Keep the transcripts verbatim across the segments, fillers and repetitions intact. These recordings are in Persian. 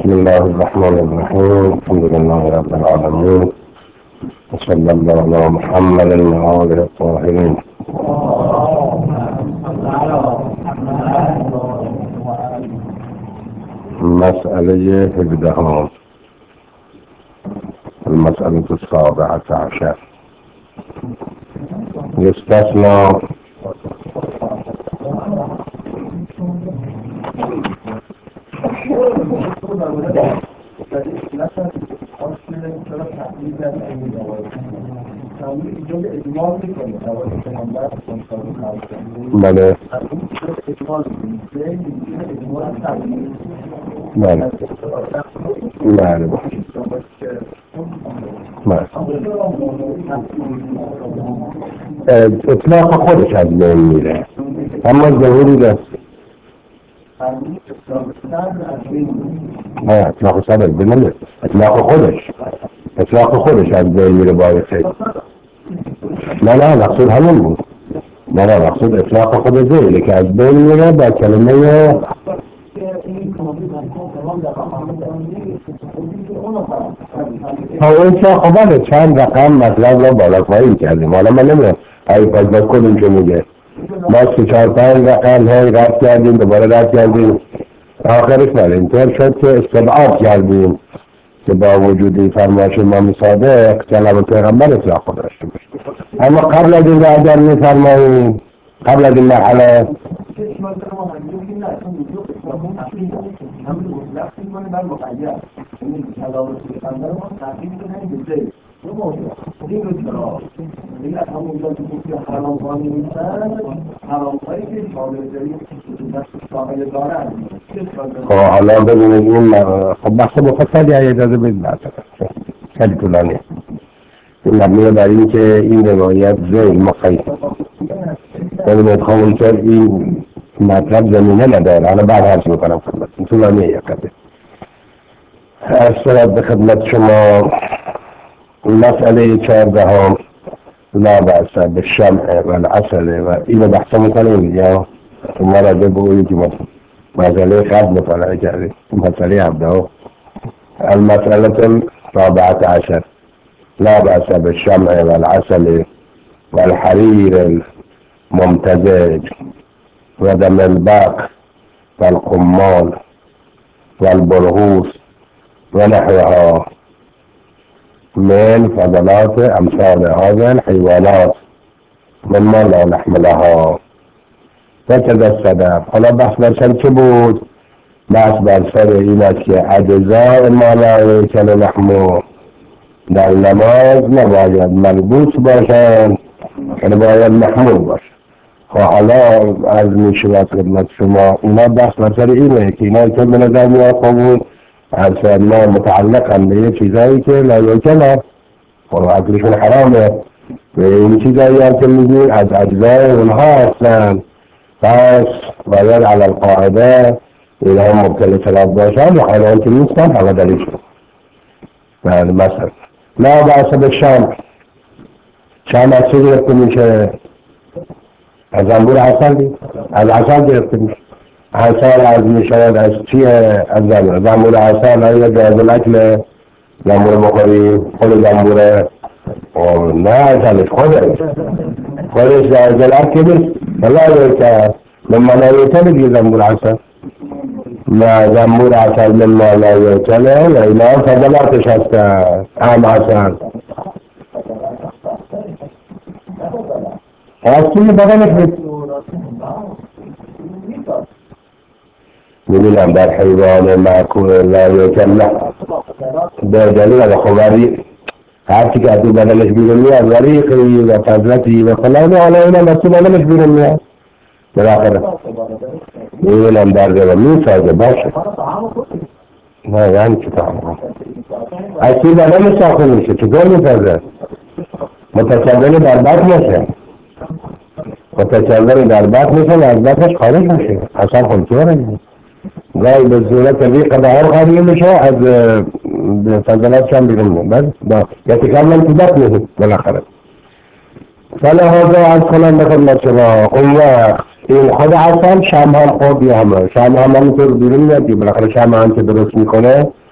بسم الله الرحمن الرحيم. الحمد لله رب العالمين، وصلى الله على محمد وآله الطاهرين. مسألة هجدهم، المسألة السابعة عشر. يستثنى بله بله بله بله اطلاق خودش از بین میره، اما ظهوری دست نه اطلاق سر از بین نمیره، اطلاق خودش اطلاق خودش از بین میره باید خیلی. نه نه مقصود همون بود. نه نه مقصود اطلاق خود زیلی که از بین میره با کلمه ها اون چه خوبه چند رقم مطلب را بالا پایین کردیم. حالا من نمیدونم های پاس کنیم که میگه ما سه چهار پنج رقم های رد کردیم دوباره رد کردیم آخرش بر اینطور شد که استبعاد کردیم که با وجودی فرمایش امام صادق جناب پیغمبر اطلاق خود داشته باشه. اما قبل از این اگر میفرماییم قبل از این مرحله خب حالا ببینید این خب بحث مفصلی اجازه بدید خیلی طولانیه. این مبنیه بر این که این روایت ذیل مقید ببینید خب اونطور این مطلب زمینه نداره. حالا بعد هرچی میکنم خدمتتون طولانیه یک قدر. از به خدمت شما مسئله چهاردهم لا بأس بالشمع والعسل و اینو بحث میکنیم یا ما را بگویید که مسئله قبل مطالعه کردیم مسئله هفده المسألة الرابعة عشر لا بأس بالشمع والعسل والحرير الممتزج ودم البق والقمال والبرغوث ونحوها من فضلات أمثال هذه الحيوانات مما لا نحملها وكذا السبب. حالا بحث بر سر چه بود؟ بحث بر سر این است که اجزاء ما لا یکل لحمو در نماز نباید ملبوس باشند که باید محمول باشند. خب حالا از میشود خدمت شما اینا بحث بر سر اینه که اینا که به نظر میاد خب از ما متعلقاً به یه چیزایی که لا یکل خب اکلشون حرامه و این چیزایی هم که میگیم از اجزای اونها هستن پس باید علی القاعده اینا هم مبتل خلاف باشن و حالا که نیستن حالا دلیل شد. بله مثلا لا بأس بالشمع شمع از چه گرفته میشه؟ از انبور عسل دید؟ از عسل گرفته میشه. عسل از میشود از چیه؟ از زنبور عسل آیا جایز الاکل زنبور بخوری؟ خود زنبوره؟ نه عسلش خودش خودش جایز الاکل نیست بلا که من ملایته بگی زنبور عسل نه زنبور عسل من ملایته نه اینا فضلاتش هست اهم عسل هستی بغنش بید میبینم در حیوان معکول لایته نه به دلیل از خوبری هرچی که از این بدنش بیرون میاد وریقی و فضلتی و فلان حالا اینا مسئول بدنش بیرون میاد بالاخره میبینم در جبه میسازه باشه نه یعنی چه تعمل از این بدن ساخته میشه چطور میسازه متصادر در بط میشه متصادر در بط میشه و از بطش خارج میشه اصلا خونتوره گاهی به صورت ریق دهار خارج میشه از فضلات شم بیرون میاد یا تکمل تو بط میشه بالاخره فلهذا از کنم بخدمت شما اون وقت این خود اصلا شم هم خود یا همه شم هم همینطور بیرون میاد بالاخره شم هم که درست میکنه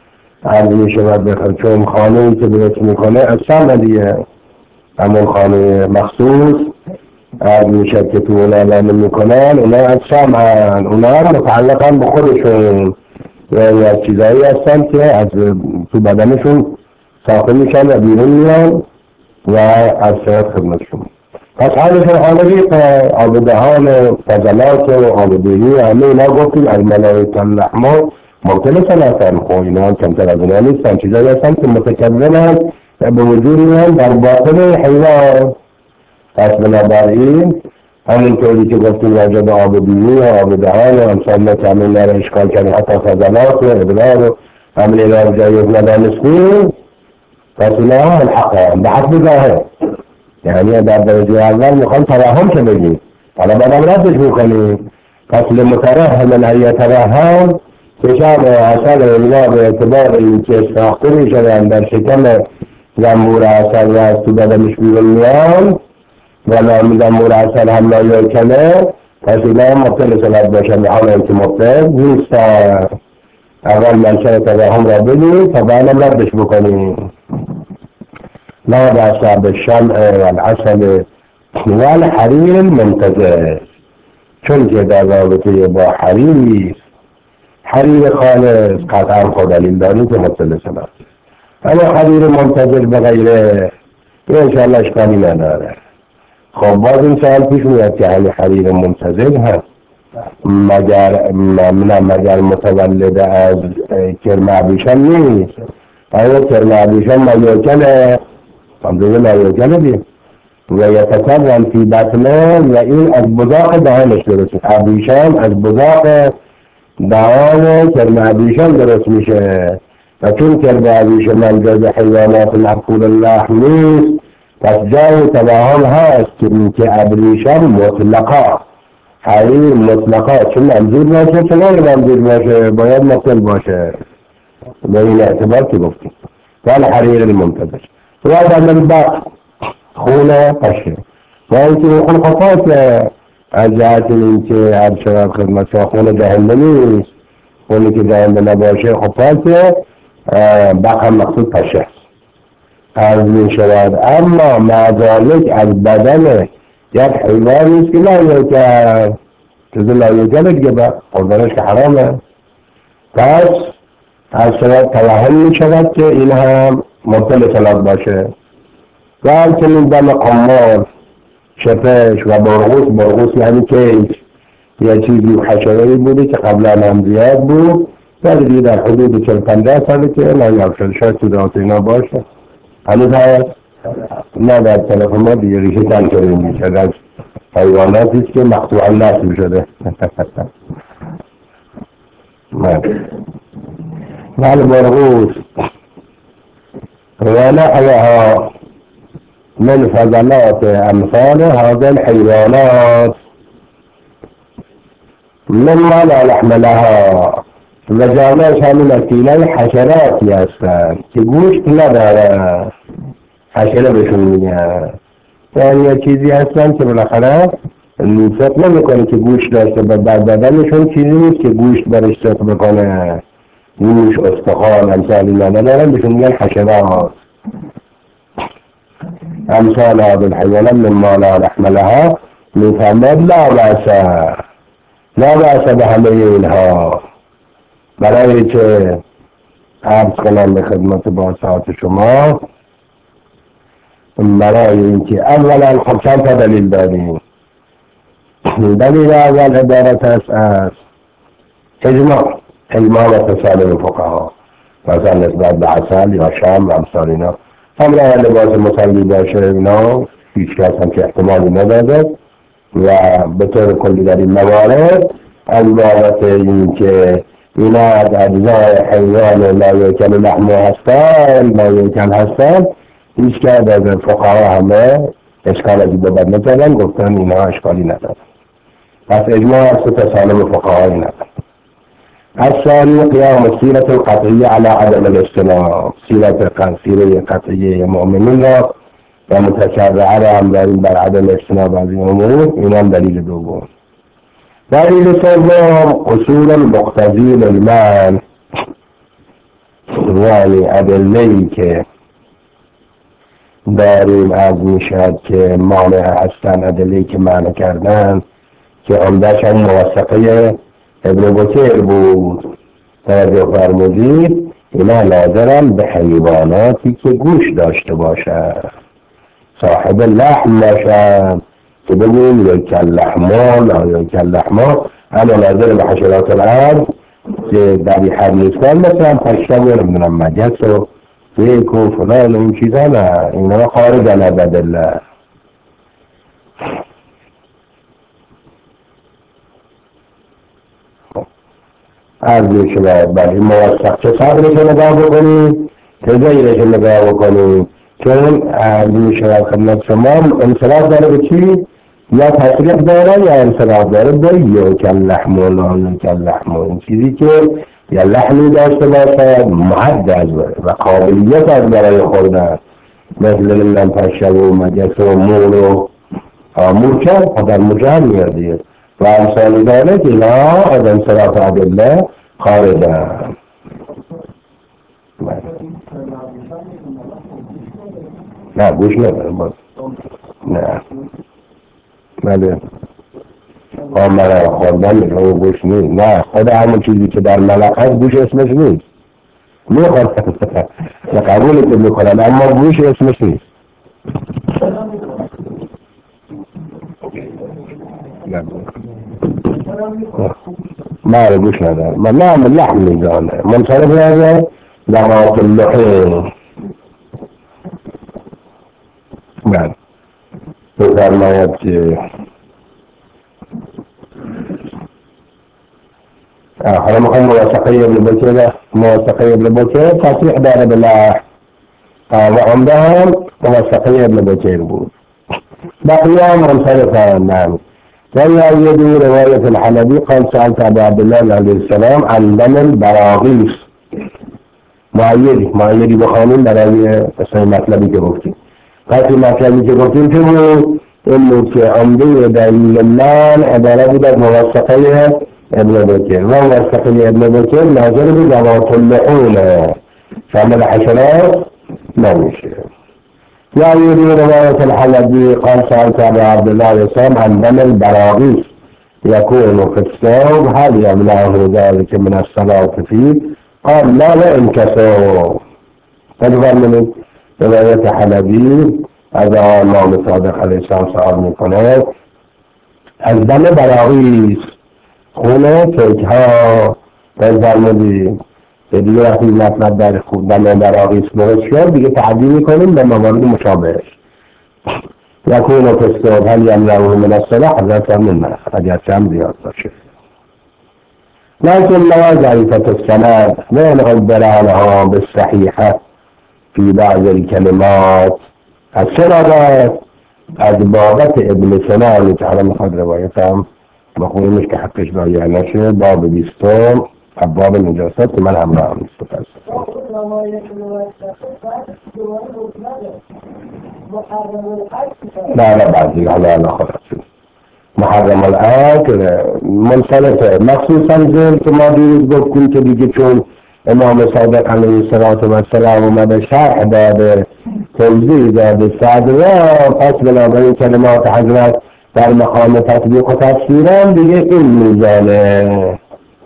عرض می شود بخیر چون خانه ای که درست میکنه از سمع دیگه همون خانه مخصوص عرض می شد که تو اون اعلانه میکنن اونا از سمعن، اونا متعلقا به خودشون یعنی از چیزایی هستن که از تو بدنشون ساخته میشن و بیرون میان و از صحت خدمتشون. پس حالشون حالوی آب دهان و فضلات و آب دهی همه اینا گفتیم از ملائکه الرحمن مختلفن هستن. خب اینا هم کمتر از اینا نیستن، چیزایی هستن که متکونن به وجود میان در باطن حیوان. پس بنابراین همونطوری که گفتیم راجع به آب دهی و آب دهان و امثال که همه اینا رو اشکال کردیم، حتی فضلات و ادرار و همه اینا رو جایز ندانستیم، پس اینا هم الحق هم به حسب ظاهر، یعنی در درجه اول میخوام توهم که بگیم، حالا بعدم ردش میکنیم. پس لمترهم من یترهم شکم اصل اینا به اعتبار این که ساخته میشدن در شکم زنبور اصل و از تو بدنش بیرون میان و نامی زنبور اصل هم نایاکنه، پس اینا هم مبتل سلط باشن به حال اینکه مبتل نیست. اول منشأ توهم را بگیم تا بعدم ردش بکنیم. لا بأس بالشمع والعسل والحریر المنتزه، چون که در رابطه با حریر حریر خالص قطعا خود دلیل داریم که مبتل سلط، اما حریر منتزه به غیره انشاءالله اشکالی نداره. خب باز این سوال پیش میاد که همین حریر منتزه هست مگر نه مگر متولد از کرم ابریشم نیست؟ آیا کرم ابریشم مایوکله؟ همزه مایوکله دیم و یتکرم فی بطنه و این از بزاق دهانش درست میشه. ابریشم از بزاق دهان کرم ابریشم درست میشه و چون کرم ابریشم من جز حیوانات مأکول اللحم نیست، پس جای توهم هست که ابریشم مطلقا حریر مطلقا چون منظور باشه چون منظور باشه باید مطلق باشه به این اعتبار که گفتیم. ولی حریر المنتظر و در بطن خونه پشه و اینکه خون خفاست از جهت این که هر شباب خدمت شما خون جهنده نیست، خونی که جهنده نباشه خفاست بقم مقصود پشه از می شود. اما معذالک از بدن یک حیوانی است که لایوکل جزو لایوکل دیگه با خوردنش که حرامه، پس از شود توهم می شود که این هم مبتل سلات باشه. و همچنین دم قمار، شپش و برغوث، برغوث یعنی کیک یه چیزی حشره‌ای بوده که قبلا هم زیاد بود ولی دیگه در حدود چهل پنجاه ساله که نایاب شد، شاید تو دهات اینا باشه هنوز هست نه در تلفن ما دیگه ریشه تن کرده میشه از حیواناتی است که مقطوع نسل شده. ولی برغوث و نحوها من فضلات امثال هذا الحيوانات مما لا لحم لها و جامعش همین اکیلای حشراتی هستن که گوشت نداره، حشره بهشون میگن، یعنی یه چیزی هستن که بالاخره فکر نمیکنه که گوشت داشته و در بدنشون چیزی نیست که گوشت برش فکر بکنه، گوشت استخوان امثالی ندارن بهشون میگن حشرات. امثال هذه الحيوانات مما لا لحم لها میفهمد لا بأس لا بأس به همه اینها. برای که عرض کنم به خدمت باسات شما، برای اینکه اولا خب چند تا دلیل داریم. دلیل اول عبارت است از اجماع اجماع و تسالم فقها، مثلا نسبت به عسل یا شم و امثال اینا هم راه لباس مسلی باشه اینا هیچ کس هم که احتمالی نداده و به طور کلی در این موارد از بابت این که اینا از اجزای حیوان لا یکل لحمه هستن لا یکل هستن هیچ که از فقها همه اشکال از بابت نکردن، گفتن اینا اشکالی ندارن. پس اجماع از تسالم فقهایی ندارن. الثاني قيام السيرة القطعية على عدم الاجتماع، سيرة سيرة قطعية مؤمنين و متشرعه را هم داریم بر عدم اجتناب از این امور. این هم دلیل دوم. دلیل سوم اصول مقتضی للمنع یعنی ادله‌ای که داریم از میشد که مانع هستن، ادله‌ای که معنی کردن که عمده‌ش هم موثقه ابن بکیر بود. توجه فرمودید اینا ناظرن به حیواناتی که گوش داشته باشد، صاحب لحم باشد، که بگویم یک اللحمان یا یک اللحمان، اما ناظر به حشرات الارض که در این حد نیستن، مثلا پشتم و نمیدونم مگس و دیک و فلان و این چیزا، نه اینا خارج عن بدله. عرضی شده بلی موثق چه صدرش نگاه بکنید که زیرش نگاه بکنید، چون عرضی شده خدمت شما انصراف داره به چی؟ یا تصریح داره یا انصراف داره به یا کاللحم و لا کاللحم، این چیزی که یا لحمی داشته باشد معد و قابلیت از برای خوردن، مثل لن پشه و مگس و مول و مورچه در مجهر میادید و امثال داره که اینا از انصراف ادله خارجن. نه گوش نداره باز نه بله آمره خوردن میشه گوش نیست، نه خود همون چیزی که در ملق هست گوش اسمش نیست، میخواد قبولی که میکنن اما گوش اسمش نیست. ما گوش نداره من نعمل لحم میزانه منصرف هذا لغاط اللحوم. بله بفرماید که حالا میخوام موثقه ابن بکیر موثقه ابن بکیر تصریح داره بلحم و عمده هم موثقه ابن بکیر بود، بقیه هم منصرفه. نعم ويؤيد رواية الحلبي قال سألت أبا عبد الله عليه السلام عن دم البراغيث، مؤيدي مؤيدي بخانون برای اصلا مطلبی که گفتیم. قصد مطلبی که گفتیم که بود اینو که عمده دلیل من عباره بود از موثقه ابن بکیر و موثقه ابن بکیر ناظر به ذوات اللحوم شامل حشرات نمیشه. ويؤيد رواية الحلبي قال سألت أبا عبد الله عليه السلام عن دم البراغيث يكون في الثوب هل يمنعه ذلك من الصلاة فيه؟ قال لا لا انكسر. تجبر من رواية حلبي هذا امام صادق عليه السلام سؤال میکنه از دم براغیث خونه تکها فرمودی که دیگه وقتی مطلب در خود دم براغیث درست شد دیگه تعدیل میکنیم به موارد مشابهش. یکون و تستوب هل یمنعه من الصلاة حضرت من اگر چند زیاد باشه لكن لا ضعيفة السند وين عبر عنها بالصحيحة في بعض الكلمات السند از بابت ابن سنان که حالا میخواد روایتم بخونیمش که حقش ضایع نشه. باب بیستم باب نجاست که من همراه هم نیست پس نه نه بعضی حالا حالا خلاص محرم الاکل منصرفه مخصوصا زیر که ما دیروز گفتیم که دیگه چون امام صادق علیه السلام اومده شرح داده توضیح داده صدره پس بنابراین کلمات حضرت در مقام تطبیق و تفسیران دیگه این میزانه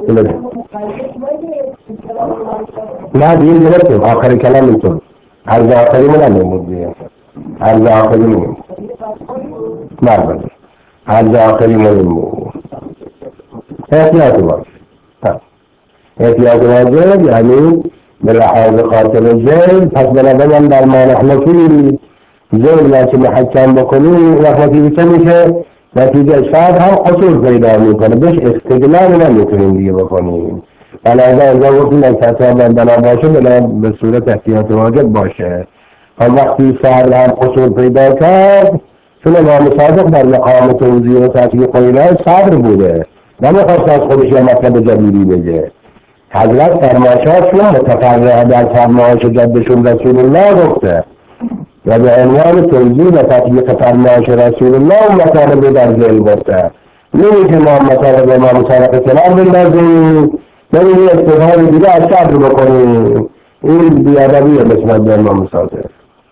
نه دیگه درستیم آخر کلام اینطور عرض آخری من هم نمود دیگه عرض آخری نمود مرمز عرض آخری نمود احتیاط باش احتیاط واجب یعنی به لحاظ قاتل زیل پس بنابراین در ما نحنفی زیل لکه محکم بکنی وقت نتیجه میشه نتیجه شاید هم قصور پیدا میکنه بهش استدلال نمیتونیم دیگه بکنیم بنابراین ازا گفتیم از کتاب بنا باشه بنا به صورت احتیاط واجب باشه. وقتی فرد هم قصور پیدا کرد چون امام صادق در مقام توضیح و تطبیق و اینا صبر بوده نمیخواست از خودش یه مطلب جدیدی بگه. حضرت فرمایشاتشون متفرع در فرمایش جدشون رسول الله گفته و به عنوان توضیح و تطبیق فرمایش رسول الله اون مطالب در ذهن گفته. نمیشه ما مطالب امام صادق کنار بندازیم بریم یه استفاده دیگه از صبر بکنیم این بیادبیه نسبت به امام صادق.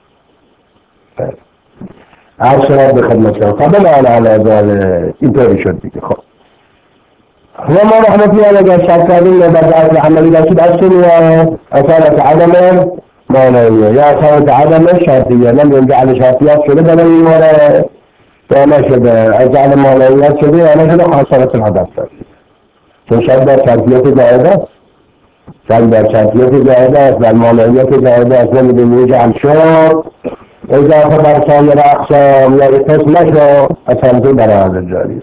عرض شد به خدمت شد قبل آن علی ذلك اینطوری شد دیگه. خب و ما رحمتی علیه شک کردیم بعد عملی رسید اصلی اصالت عدم مانعیه یا اصالت عدم شرطیه نمیدون جعل شرطیات شده برای این وره یا نشده از جعل مانعیات شده یا نشده خاصالت العدم شد چون شرط در شرطیات جایده است شرط در شرطیات جایده است در مانعیات جایده است نمیدون جعل شد اضافه بر سایر اقسام یا قسم نشد اصالتی برای حضر جاریه.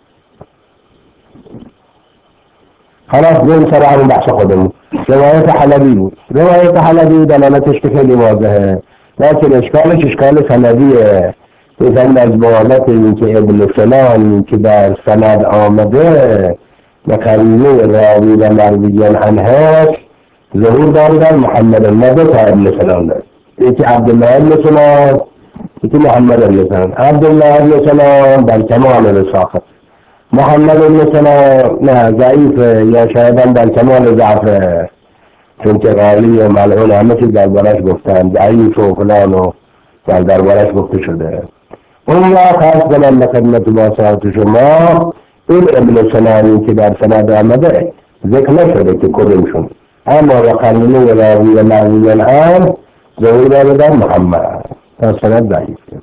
خلاص بین سر همون بحث خودمون. روایت حلبی بود. روایت حلبی دلالتش که خیلی واضحه لیکن اشکالش اشکال سندیه. بزن از بالات این که ابن فلان که در سند آمده مقرینه راوی و مرویان عنهش ظهور داردن محمد النبی تا ابن فلان دارد. یکی عبدالله ابن فلان یکی محمد ابن فلان. عبدالله ابن فلان در کمال رساخت محمد ابن سلام نه ضعیفه یا شاید هم در کمال ضعفه چون که غالی و ملعون همه چیز دربارش گفتن ضعیف و فلان و دربارش گفته شده. اون را خاص کنم به خدمت واسعات شما این ابن سلامی که در سند آمده ذکر نشده که کدومشون اما و قرینه راوی و مرویان هم ظهور داده محمد تا سند ضعیفه.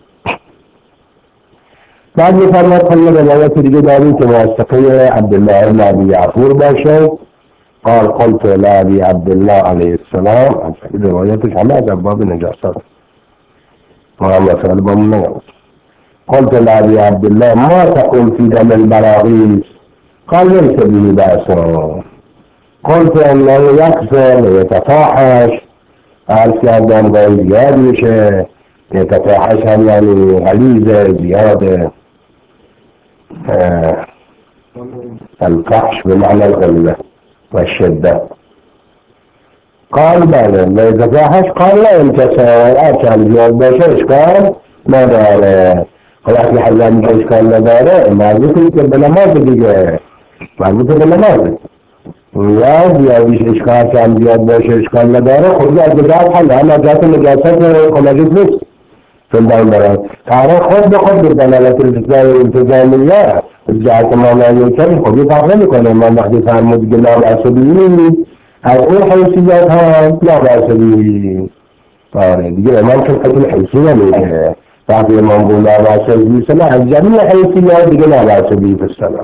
بعد می‌فرماید خیلی روایت دیگه داریم که موثقه عبدالله بن ابی یعفور باشه. قال قلت لابی عبدالله علیه السلام. روایتش همه از ابواب نجاست محمد صلی الله علیه و قلت لابی عبدالله ما تقول فی دم البراغیث قال ليس به بأس. قلت انه یکثر ویتفاحش عرض کردم باید زیاد میشه یتفاحش هم یعنی غلیظه زیاده الفحش بمعنى الغلة والشدة. قال بله لا يتفاحش قال لا ينكسر أركان زياد باشه اشكال نداره. خلاص لحظة که اشكال نداره مربوطه که به نماز دیگه مربوطه به نماز یا زیادیش اشکال کم زیاد باشه اشکال نداره خود از نجات حل هم نجات نجاست خلاجت نیست چون دارم برای قرار خود به خود به دلالت انتظامیه جهت مانعی کردیم خودی فرق نمیکنه. من وقتی فرمود که نابعصبی از اون حیثیت ها نابعصبی آره دیگه امام که خیلی حیثی نمیگه وقتی امام بود نابعصبی سنه از جمعی حیثیت دیگه نابعصبی بستنه.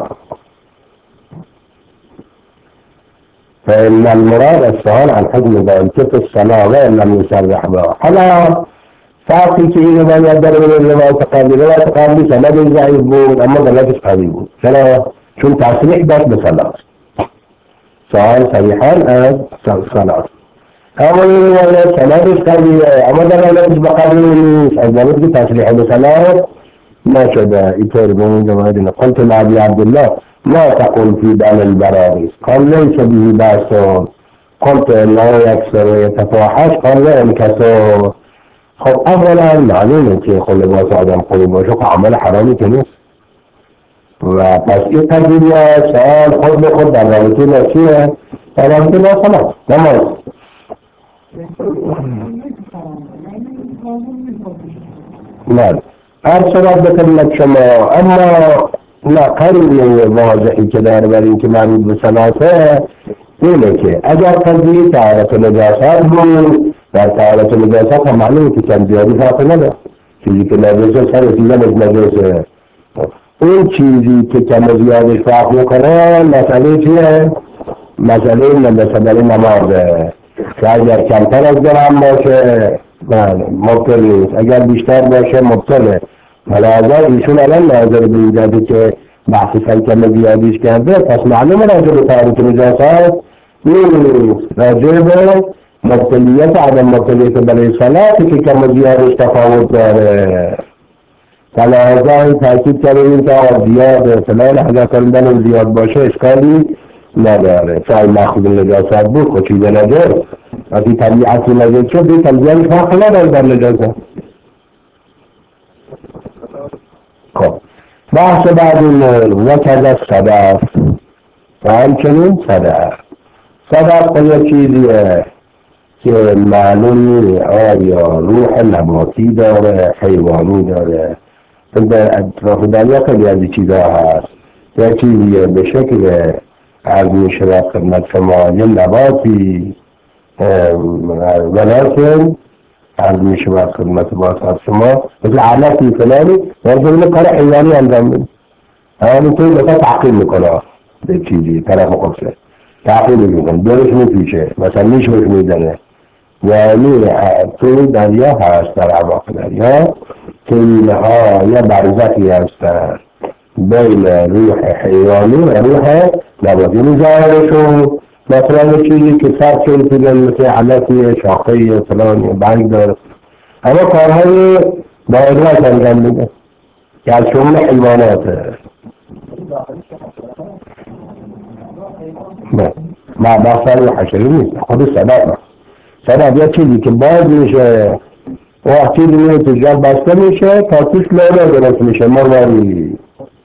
فإن المراد السؤال عن حكم ذلك في الصلاة وإن لم يصرح به. حالا فرقی که این روایت داره به روایت قبلی روایت قبلی سند ضعیف بود اما دلالتش قوی بود. چرا؟ چون تصریح داشت به صلاة. سؤال صریحاً از صلاة. اما این روایت سندش قویه اما دلالتش به قبلی نیست از دلالت که تصریح به صلاة نشده. اینطور به این روایت اینه قلت لابی عبدالله ما تقول في دم البراغيث قال ليس به بأس. قلت انه يكسر ويتفاحش قال لا ينكسر. خب اولا معلومه که خود لباس آدم خوبی باشه خب عمل حرامی که نیست و پس این قضیه سوال خود به خود در رابطه با چیه؟ در رابطه با صلاة نماز. نه هر صلاة به خدمت شما اما نه قرینه واضحی که در بر این که مربوط به صلاته اینه که اگر قضیه طهارت نجاست بود در طهارت نجاست هم معلومه که کم زیادی فرق نداره. چیزی که نجاسه سر رسیدنش نجاسه اون چیزی که کم زیادش فرق میکنه مسئله چیه؟ مسئله مسئله نمازه که اگر کمتر از درهم باشه مبتل نیست اگر بیشتر باشه مبتله. ملاحظه ایشون الان ناظر به این جاده که بحث کم زیادیش کرده پس معلومه راجع به طهارت نجاست نیست راجع به مبتلیت عدم مبتلیت برای صلاتی که کم زیادش تفاوت داره. ملاحظه تاکید کردیم که زیاد فلان حاجه کردن زیاد باشه اشکالی نداره. چای مخصوص نجاست بود خودشیده نجاست وقتی طبیعتی نجاست شد این تنظیمش فرق نداره در نجاست. خب بحث بعد این و کذا صدف و همچنین صدف. صدف یه چیزیه که معلومی آیا روح نباتی داره حیوانی داره. در اطراف دریا خیلی از این چیزها هست. یا چیزیه به شکل عرض می شود خدمت شما یه نباتی ولیکن عرض می شود خدمت باز شما مثل علفی فلانی ولی کار حیوانی انجام میده. همینطور مثلا تحقیل میکنه به چیزی طرف خودشه تحقیل میکنه دورش میپیشه مثلا میشوش میزنه. یعنی توی دریا هست در عماق دریا که اینها یه برزخی هستن بین روح حیوانی و روح نباتی. مزارشون مثلا یه چیزی که سر چون کنن مثل علفی شاخه فلان یا برگ داره اما کارهای با ادراک انجام میده که از شمول حیواناته. نه بحث روح حشری نیست خود صدق صدق یه چیزی که باز میشه وقتی چیزی تو جل بسته میشه تا توش لوله درست میشه مرواری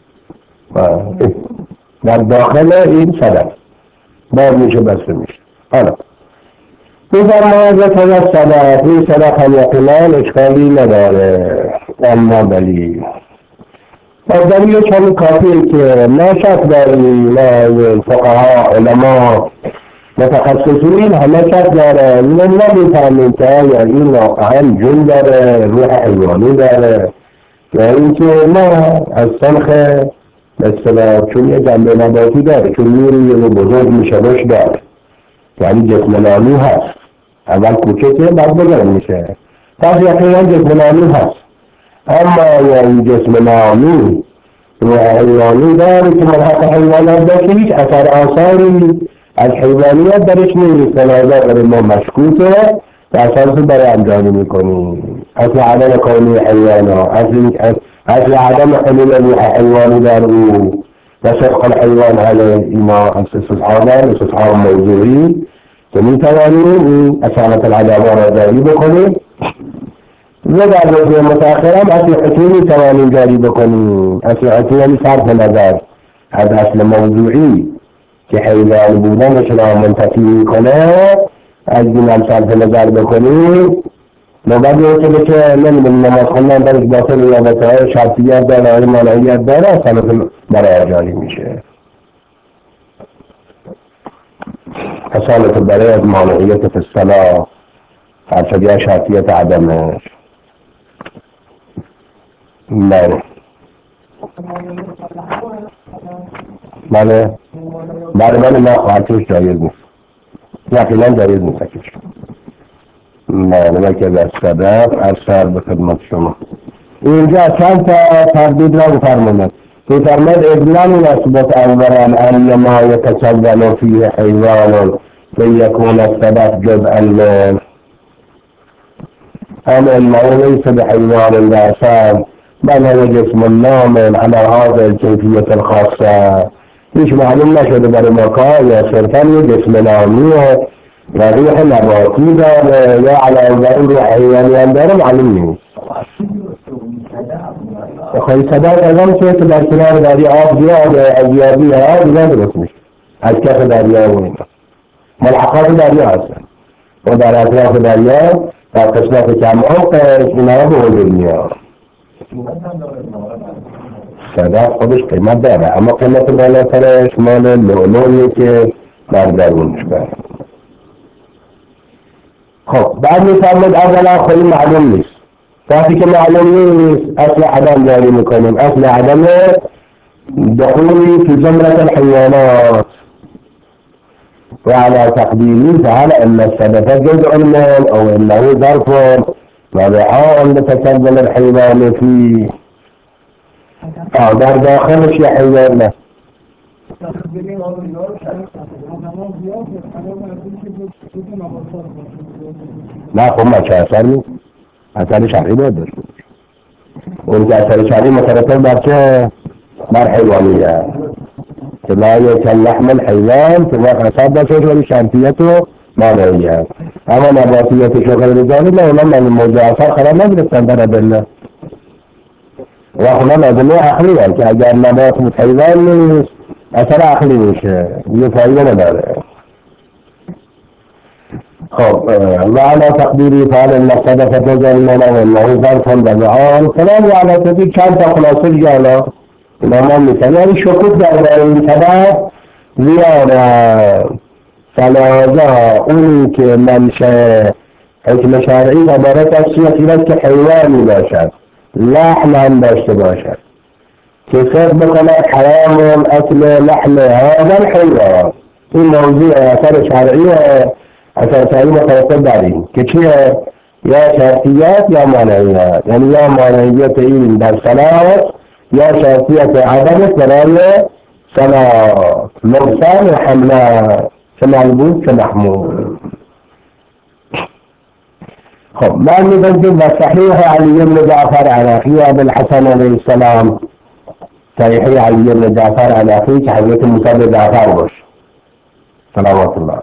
در داخل این صدق باز میشه بسته میشه. حالا این فرمایه که از صدق این صدق هم یقینان اشکالی نداره اما دلیل باز دلیل کمی کافیه که ما شک داریم فقها علما متخصصین همه شک داره نمیفهمیم که آیا این واقعا جن داره روح حیوانی داره یا اینکه نه از سنخ مثلا چون یه جنبه نباتی داره چون میری یه رو بزرگ میشه روش داره یعنی جسم نامی هست اول کوچکه بعد بزرگ میشه پس یقینا جسم نامی هست اما یعنی جسم نامی روح حیوانی داره که ملحق حیوانات داره هیچ اثر آثاری از حیوانیت درش نیست نظر برای ما مشکوکه و اصلا برای انجام میکنیم اصل عدم کونی حیوانا اصل عدم حلول روح حیوانی در او و صدق الحیوان علیه اینا استصحابان استصحاب موضوعی که میتوانیم این اصالت العدامه را جاری بکنیم و در روزه متأخرم اصل حتمی توانیم جاری بکنیم. اصل حتمی صرف نظر از اصل موضوعی که حیوان بودنش را منتفی میکنه از این هم صرف نظر بکنیم نوبت یه که که نمیدونم نماز خوندن درش باطل رابطه های شرطیت داره های مانعیت داره اصلا برای جاری میشه اصالت برای از مانعیت فی الصلاة فرشدی شرطیت عدمش. بله بله بله بله نه خواهدش جایز نیست یقینا جایز نیست اکیش. بله بله در صدف ارسال به خدمت شما اینجا چند تا تردید را بفرماند بفرماید ابلان نسبت اولا ان ما یتصول فیه حیوان فیکون الصدف جزءا من ام انه لیس بحیوان دعسان بل هو جسم نام على هذا الكيفية الخاصة. هیچ معلوم نشده برای مکان یا صرفا یه جسم نامیه و روح نباتی داره یا علاوه این روح حیوانی هم داره معلوم نیست. خواهی صدق از هم که در کنار دریا آب زیاد ازیابی ها دیگه درست میشه از کف دریا و اینا ملحقات دریا هستن و در اطراف دریا در قسمت کم عمق اینا به وجود میاد. صدق خودش قیمت داره اما قیمت بالاترش مال لؤلؤیه که در درونش بره. خب بعد میفرماید اولا خیلی معلوم نیست وقتی که معلوم نیست اصل عدم جاری میکنیم اصل عدم دخولی فی زمرة الحیوانات و على تقدیمی فهل ان الصدف جزء من او انه ظرف و رعاء لتسلل الحیوان فی اه در داخلش یه حیوان نه نه خب ما چه اثر نیست اثر شرعی باید داشت اون که اثر شرعی مترتب بر چه بر حیوانیه که لا یکل لحم الحیوان که وقت اثر داشت ولی شرطیت و مانعیه اما نباتیت شغل رجالی نه اونا من موضوع اثر خراب نگرفتن در ادله و اونا لازمه عقلی هست که اگر نبات متحیوان نیست اثر عقلی میشه یه فایده نداره. خب وعلى تقديري فعل المقصد فتجنن وانه ظرف بمعان كلام على تبي كان تخلص الجانا الامام مثال يعني شكوك در این طرف زیاده فلازا اونی که منشه حکم شرعی عبارت از چیزی که حیوانی باشد لحم هم داشته باشد که فکر بکند حرام اکل لحم هذا الحیوان این موضوع اثر شرعی اثر شرعی متوسط داریم که چیه یا شرطیت یا مانعیت یعنی یا مانعیت این در صلات یا شرطیت عدمش برای صلات نقصان حمله که ملبوس که محمول. خب ما نبدأ بصحيح علي بن جعفر على أخيه أبي الحسن عليه السلام صحيح علي بن جعفر على أخيه حضرة موسى بن جعفر بش صلوات الله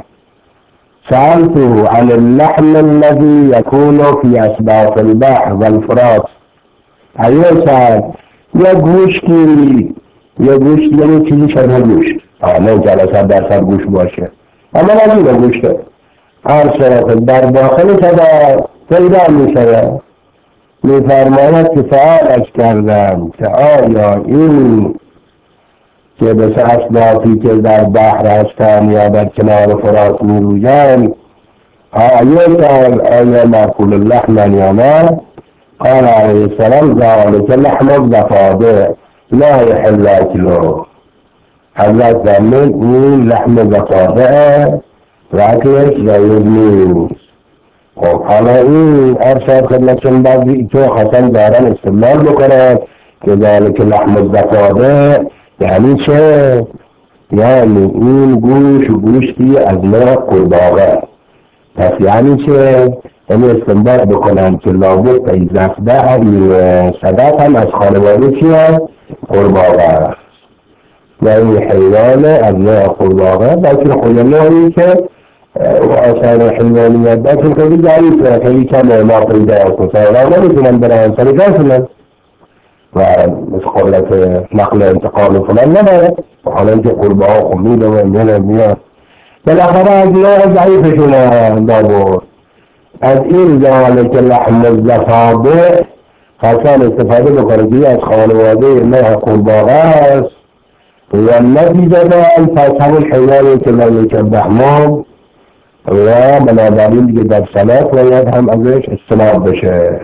سألته عن اللحم الذي يكون في أسباط البحر والفرات أيوة سأل يا گوشتی یا گوشت یعنی چیزی شبه گوشت آه نه جلسات در سر گوشت باشه اما نمیده گوشته هر شرف در داخل صدا پیدا می شود می فرماید که سوالش کردم که آیا این که به اسباطی که در بحر هستند یا در کنار فرات می رویند آیا آیا معقول اللحم یا نه قال علیه السلام ذلك لحم الضفادع لا يحل اكله حضرت فرمود این لحم ضفادع و اکلش جایز نیست. خب حالا این ارشاد خدمتشون بعضی تو حسن دارن استعمال بکنه که ذلك لحم الضفادع یعنی چه؟ یعنی این گوش و گوشتی از نوع قورباغه. پس یعنی چه؟ یعنی استنباط بکنن که لابد ای ضفدع این صدف هم از خانواده چیه؟ قورباغه و این حیوان از نوع قورباغه بلکه خود نوعی که و آثار حیوانیت بلکه خیلی ضعیفه خیلی کمه ما پیدا کنن نمیتونن برن سر جاشونن و خلت نقل انتقال و فلان نداره و حالا اینکه قورباغه خب میدونه میونه میاد بالاخره از نوع ضعیفشون دابور از این ذالک لحم الضفادع حسن استفاده بکنه که از خانواده نوع قورباغه است و نتیجه دارن پس همون حیوانی که ذالک محمود و بنابراین دیگه در صلات باید هم ازش اجتناب بشه.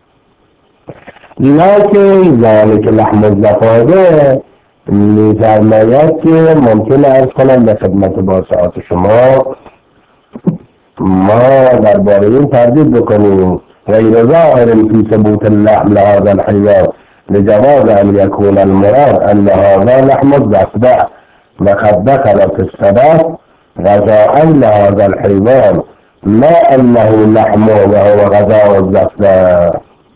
لیکن ذالک لحم الضفادع می‌فرماید که ممکن ارز کنم به خدمت با ساعت شما ما درباره این تردید بکنیم غیر ظاهر فی ثبوت اللحم لهذا الحیوان لجواز ان یکون المراد ان هذا لحم الضفدع وقد دخل في الصدف غذاء لهذا الحيوان لا انه لحم وهو غذاء الضفدع.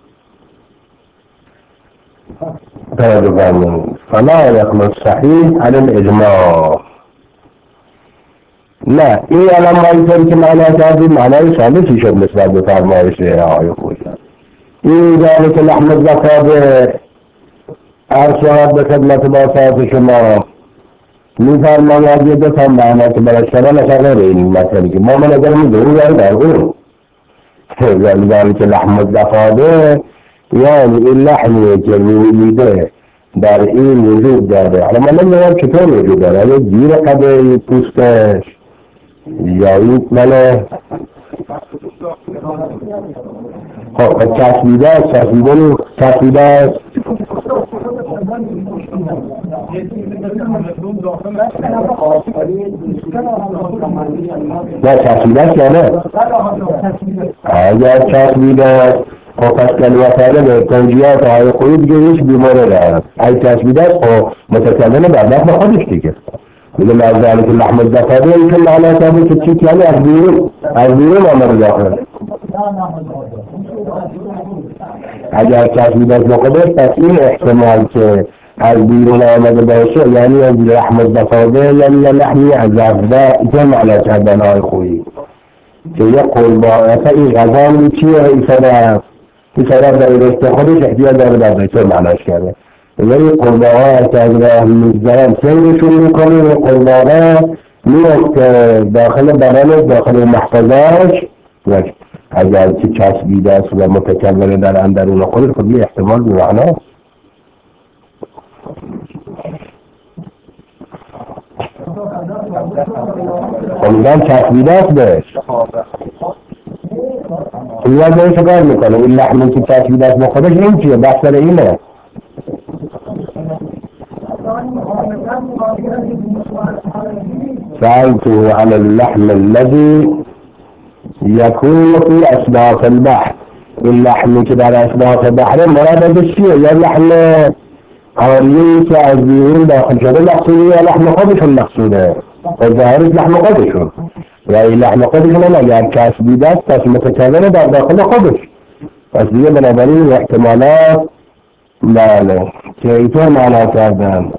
فلا يقل الصحيح على الاجماع. نه این الان ما اینطوری که معنی کردیم معنی ثابتی شد نسبت به فرمایش آقای خویی. این جایی که لحم الضفادع ارشاد به خدمت با ساعت شما می‌فرماید یه دو تا معنی که برای شما نشانه به این مسئله که ما من اگر می‌دونیم یعنی در اون یعنی که لحم الضفادع یعنی این لحمی که میده در این وجود داره حالا من نمی‌دونم چطور وجود داره یه گیر قده پوستش یا این منه خب چسبیده است چسبیده نیست چسبیده است نه چسبیده است یا نه اگر چسبیده است خب پس کلواتره به توجیهات های خویی دیگه هیچ بیماره دارد اگر چسبیده است خب متکلم بدبخت به خودش دیگه میگه لازم که لحم الضفادع این که معنی کرده که چی یعنی از بیرون از بیرون آمده داخل اگر چسبیده است بخودش پس این احتمال که از بیرون آمده باشه یعنی از لحم الضفادع یعنی لحمی از ضفدع این معنی کردن های خویی که یک قورباغه اصلا این غذا چیه این صدف این صدف در رشته خودش احتیاج داره در رشته معنیش کرده یعنی قورباغه که از راه میگذرن سیرشون میکنه و قورباغه میفته داخل بدنش، داخل محفظهش، و اگر که چسبیده است و متکبره در اندرون خودش، خب یه احتمال به معناست. خمیدن چسبیده است بهش، این ها بهش کار میکنه. این لحمی که چسبیده است به خودش این چیه؟ بستر اینه. سألته عن اللحم الذي يكون في أسباط البحر. اللحم که در اسباط بحر مراد ازش چیه؟ یا لحم عاریه‌ای که از بیرون داخل شده مقصوده، یا لحم خودشون مقصوده؟ و ظاهرش لحم خودشون، و این لحم خودشون هم اگر چسبیده است پس متکونه در داخل خودش، پس دیگه بنابراین احتمالات بله که اینطور معنا کردن.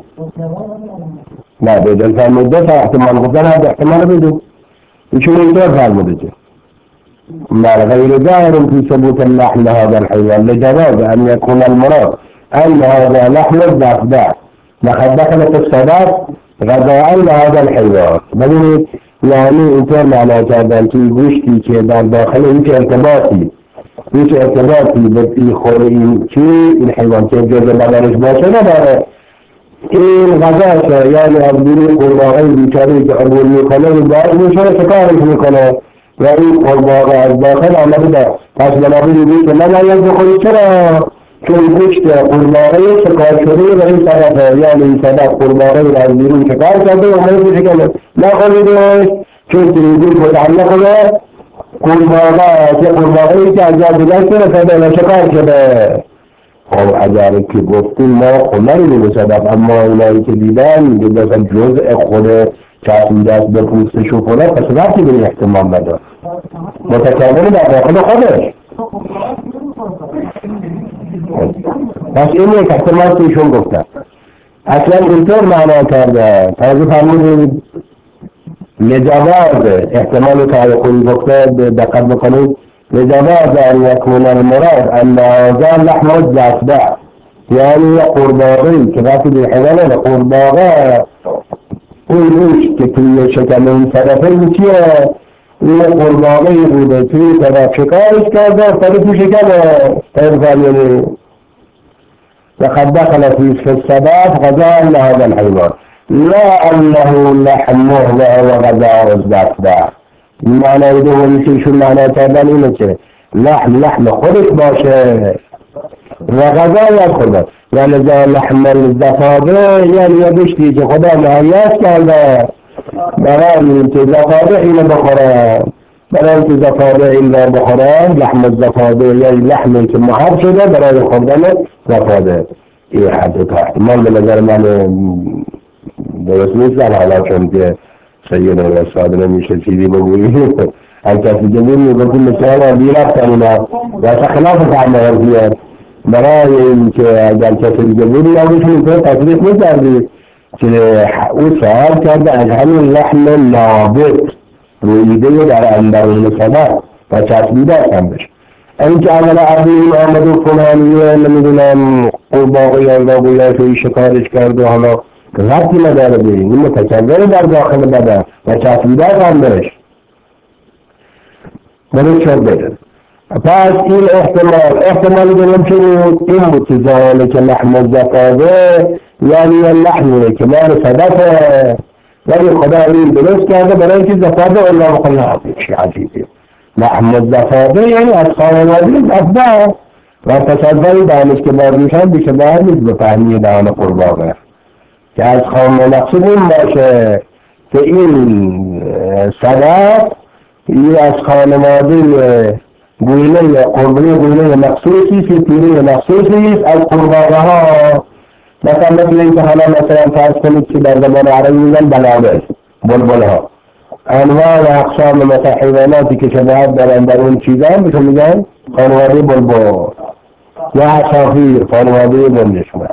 نه بدون فرمود دو تا احتمال گفتن، هر احتمال بدون ایشون اینطور فرموده که بله غیر ظاهر في ثبوت اللحم هذا الحيوان لجواز ان يكون المراد ان هذا لحم الضفدع لقد دخل في الصداق غذاء لهذا الحيوان. ببینید یعنی اینطور معنا کردن که گوشتی که در داخل این که ارتباطی هیچ ارتباطی به این خور این چی این حیوان که جز بدنش باشه نداره، این غذاشه، یعنی از بیرون قورباغه بیچاره‌ای که عبور میکنه و باز میشه شکارش میکنه و این قورباغه از داخل آمده داره. پس بنابراین میگه که نباید بخوری. چرا؟ چون گوشت قورباغه شکار شده و این طرفه، یعنی این طرف قورباغه را از بیرون شکار کرده و آمده میشه که نخوریدش، چون که این گوشت متعلق به قورباغه که قورباغه‌ای که از جا گذشته رسیده و شکار شده. خب اگر که گفتیم ما خود نمیدیم صدف، اما اینایی که دیدن میگه مثلا جزء خود چسبیده است به پوستش و فلان، پس وقتی به این احتمال نداره متکونه در داخل خودش. پس این یک احتمال که ایشون گفتن اصلا اینطور معنا کرده. تازه فرمودید لجواز احتمال که های خوری گفته دقت بکنید، لجواز ان یکون المراد ان هذا لحم الضفدع، یعنی قورباغه‌ای که وقتی به حیوان قورباغه اون روش که توی شکم این طرفه این چیه؟ این قورباغه‌ای بوده توی طرف شکارش کرده افتاده تو شکم طرف لقد دخل في الصداق غذاء لهذا الحيوان لا انه لحمه وهو غذاء الضفدع. این معنی دومی که ایشون معنی کردن اینه که لحم لحم خودش باشه و غذای از خودش، یعنی لحم الضفادع یعنی یه گوشتی که خدا مهیاس کرده برای اینکه ضفادع اینو بخورن، برای اینکه ضفادع این را بخورن، لحم الضفادع یعنی لحمی که محب شده برای خوردن ضفادع. این حد تا احتمال به نظر من درست نیست، حالا چون که سید استاد نمیشه چیزی بگوییم هر کسی که بینی بگیم مثال ها بیرفتن اینا و اصلا خلاف فهمه هستید برای این که اگر کسی دیگه بینی یا بشون اینطور تصریح میکردید که او سوال کرده از همین لحم نابت رویده در اندرون صدق و چسبیده هستم بشه. این که اولا عظیم آمد و فلانیه نمیدونم قورباغه یا راگویه توی شکارش کرده، حالا ربطی نداره به این متکبر در داخل بدن و چسبیده هم بهش برش شد بده. پس این احتمال احتمال دارم که این بود که ظاهره که لحم الضفادع یعنی لحمه که مال صدفه، یعنی خدا این درست کرده برای اینکه ضفادع الله بخونه. چی عجیبه لحم الضفادع یعنی از خانواده ضفدع و تصدقی دانش که باز میشن بیشه باید نیست به فهمی دهان قورباغه که از خانواده مقصود این باشه که این صدف این از خانواده گوینه یا قربانی گوینه مخصوصی که پیره مخصوصی از قورباغه ها، مثلا مثل این که حالا مثلا فرض کنید که در زمان عربی میگن بلابل بلبل ها، انواع و اقسام مثلا حیواناتی که شباهت دارن در اون چیزان بهشون میگن خانواده بلبل یا عصافیر خانواده بندشون.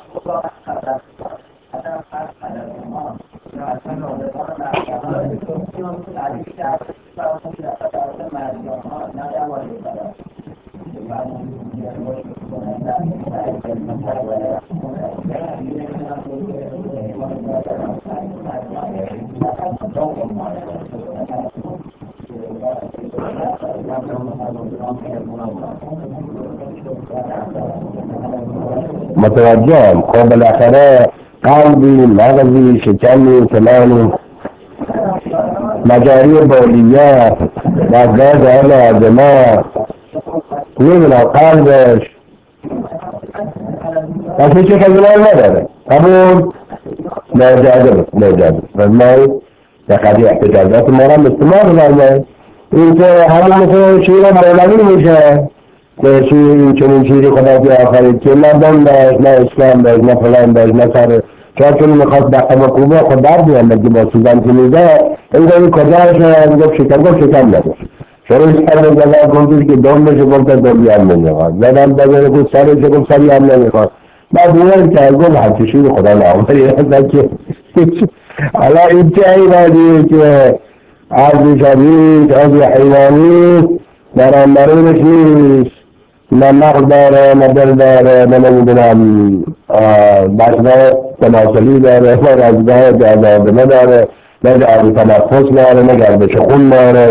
متوجهم. خب بالاخره قلبی، مغزی، شکمی، فلانی، مجاری بولیه، دستگاه ذهن آدمه، میدونم قلبش پس هیچ یک از اینا نداره. قبول ناجاده ناجاده و ما به قضیه احتجاجات ما را استعمال فرمایید. این که همون مثل شیر مولوی میشه که این چنین چیزی خدا بیافرید که نه دم داشت، نه اسلام داشت، نه فلان داشت، نه سر چرا چون میخواست دقه مقوبه خود در بیان بگی با سوزن که میده این این کجاش گفت شکم گفت شکم نداشت شروع سر جزا گفتش که دم بشه گفت دمی هم نمیخواد زدم بزره گفت سرش گفت سری هم نمیخواد بعد میان که گفت همچه شیر خدا نامری هستن که حالا این چه ایرادیه که عرضی شدید عرضی حیوانی در اندرونش نیست، نه نقل داره، نه دل داره، نه نمیدونم بسنه تناسلی داره، نه رزگاه جذابه داره، نه جعبی تنفس داره، نه گردش خون داره.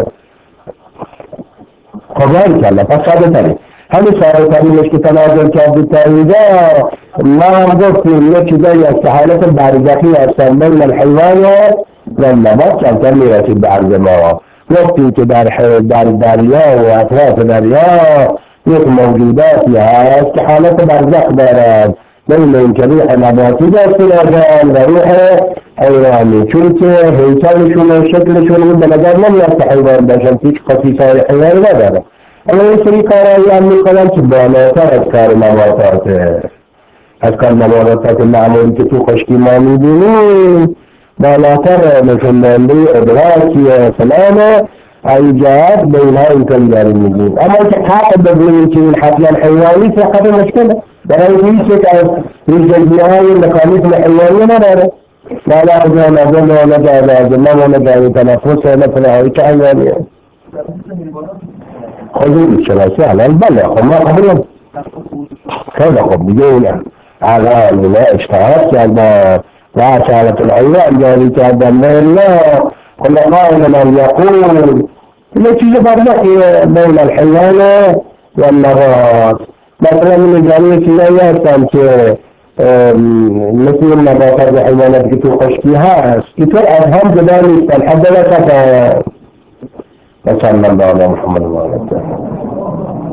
خبری کرده پس ساده تری همین ساده تریش که تناظر کردید تا اینجا ما هم گفتیم یه چیزایی از که حالت برزخی هستن بین الحیوان و نبات کمتر میرسید به عرض ما. گفتیم که در در دریا و اطراف دریا یک موجوداتی هست که حالت برزخ دارد بین اینکه روح نباتی داشته باشند و روح حیوانی، چون که هیکلشون و شکلشون به نظر نمیاد که حیوان باشن، هیچ خصیصه‌های حیوانی نداره. اما این سری کارهایی هم میکنن که بالاتر از کار نباتاته، از کار نباتات معمولی که تو خشکی ما میبینیم بالاتر نشون دهنده ادراکی فلانه ایجاد به اینها اینطوری داریم میگیم. اما که حق بگوییم که این حتما حیوانی فقط مشکله برای هیچ یک از ویژگی های مکانیزم حیوانی نداره، نه لحظه نظر و نه جعبه ما و نه جعبه تنفس و نه فلهایی که حیوانیه. خودی شناسی حلال بله خب ما قبولم خیلی خب دیگه اینه اقل اینا اشتهاد کردن و اصالت الحیوان جاری کردن و الا خلقاء من یقول یه چیز فرمقیه بین الحیوان و النبات. مثلا من جانبه چیزایی هستن که مثل این نباتات و حیوانات که تو خشکی هست که تو از هم جدا نیستن حد وسط. وصلى الله على محمد وعلى اله